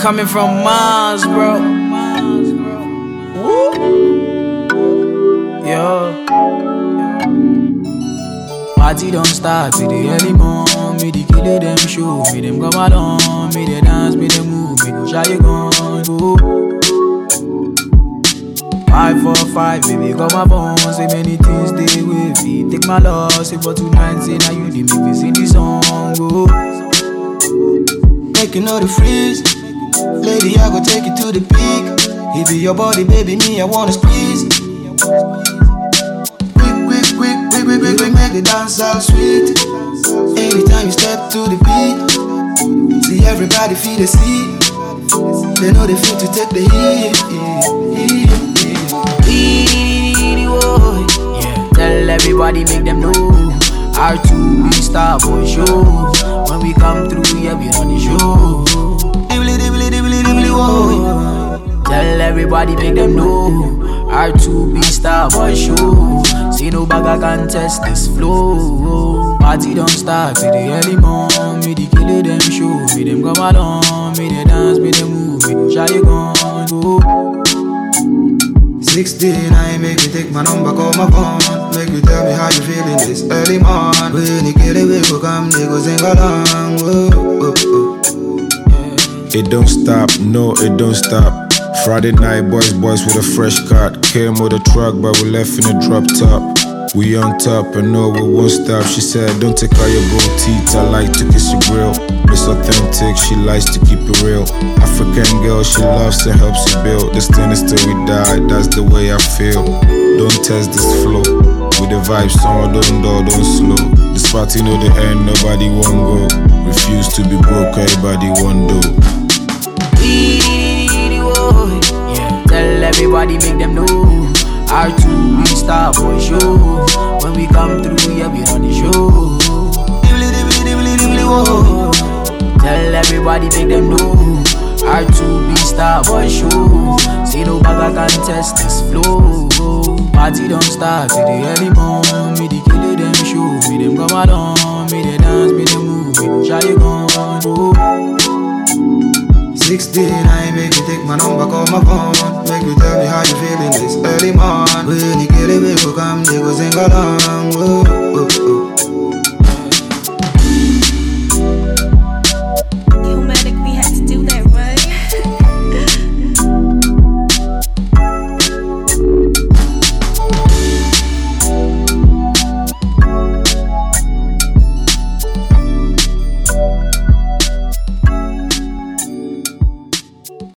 coming from Mars, bro. Woo. Yo. Party don't start with the early morn. Me the killer them show. Me them come along. Me they dance, me they move. Me go shy gun. Go. 5 4 5, baby, come my phone. Say many things they with me. Take my loss, say for tonight. Say now you the make me sing the song. Go. Make you know the freeze. Lady, I go take you to the peak. It be your body, baby, me, I wanna squeeze. Quick, make the dance all sweet. Anytime you step to the beat, see everybody feel the seat. They know they feel to take the heat. Yeah. Tell everybody, make them know. R2 we star boy show. When we come through, yeah, we on the show. Tell everybody, make them know. R2 be star boy show. See no bag can test this flow. Party don't start with the early morn. Me the killer them show. Me them come along. Me they dance, me they move. Me go shy gun. Go. 69, make me take my number, call my phone. Make you tell me how you feeling this early morning. When you get away, go come, they go sing along. Whoa, whoa, whoa. It don't stop, no, it don't stop. Friday night, boys with a fresh cut. Came with a truck, but we left in a drop top. We on top, and no, we won't stop. She said, don't take out your gold teeth, I like to kiss your grill. It's authentic, she likes to keep it real. African girl, she loves and helps you build. This thing is till we die, that's the way I feel. Don't test this flow. With the vibes on, don't slow. This party know the end, nobody won't go. Refuse to be broke, everybody won't do. Yeah. Tell everybody, make them know. R2 we star boy show. When we come through, yeah, we on the show. Tell everybody, make them know. R2 be star boy show. See no bag can test this flow. Party don't start with the early morn. Me the killer them show. Me them come along. Me they dance, me they move. Me go shy gun. 69, make you take my number, call my phone. Make you tell me how you feeling this early morning. When you get away, go come, they go sing along. Whoa, whoa, whoa.